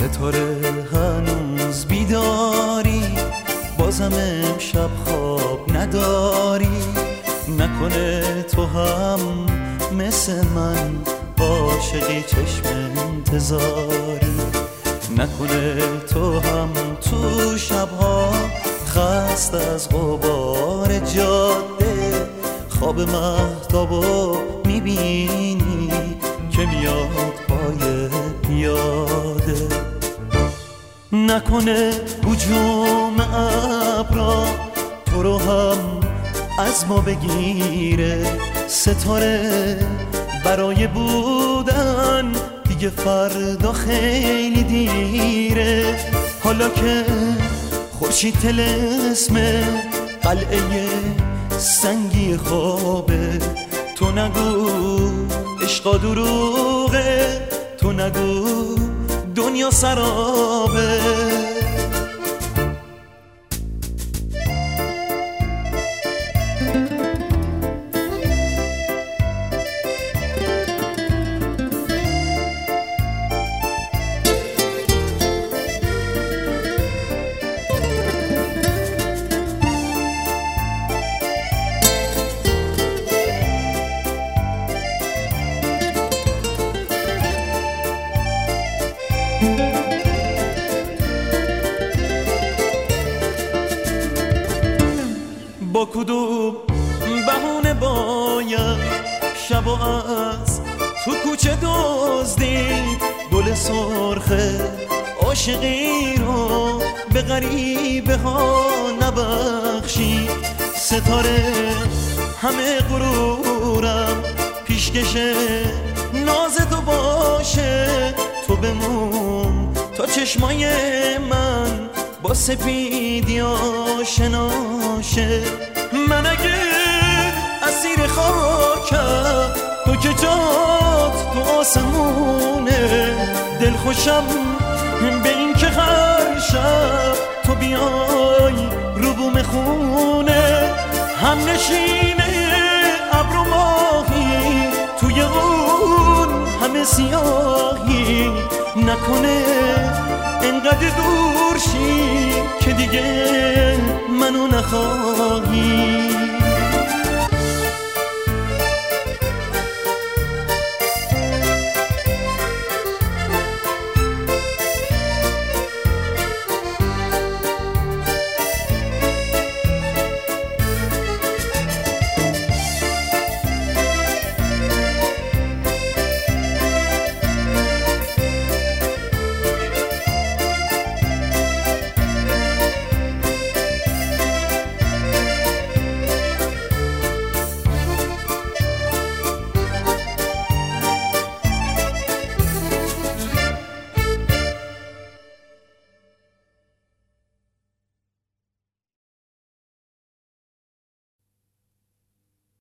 ستاره هنوز بیداری، بازم امشب خواب نداری. نکنه تو هم مثل من عاشقی چشم انتظاری. نکنه تو هم تو شبها خست از غبار جاده خواب مهتابو میبینی که میاد پای پیاده. نکنه هجوم ابرا تو رو هم از ما بگیره. ستاره برای بودن دیگه فردا خیلی دیره. حالا که خورشید طلسم قلعه سنگی خوابه، تو نگو عشقا دروغه، تو نگو دنیا سرابه. با کدوم بهونه باید شب از تو کوچه دزدید گل سرخ عاشقی رو به غریبه ها نبخشید. ستاره همه غرورم پیشکش ناز تو باشه، تو بمون تا چشمای من با سپیدی آشناشه. من اگه اسیر خاکم تو که جات تو آسمونه، دل خوشم به این که هر شب تو بیای رو بوم خونه. هم نشینه ابر و ماهی توی اون همه سیاهی. نکنه انقدر دور شی که دیگه منو نخواهی.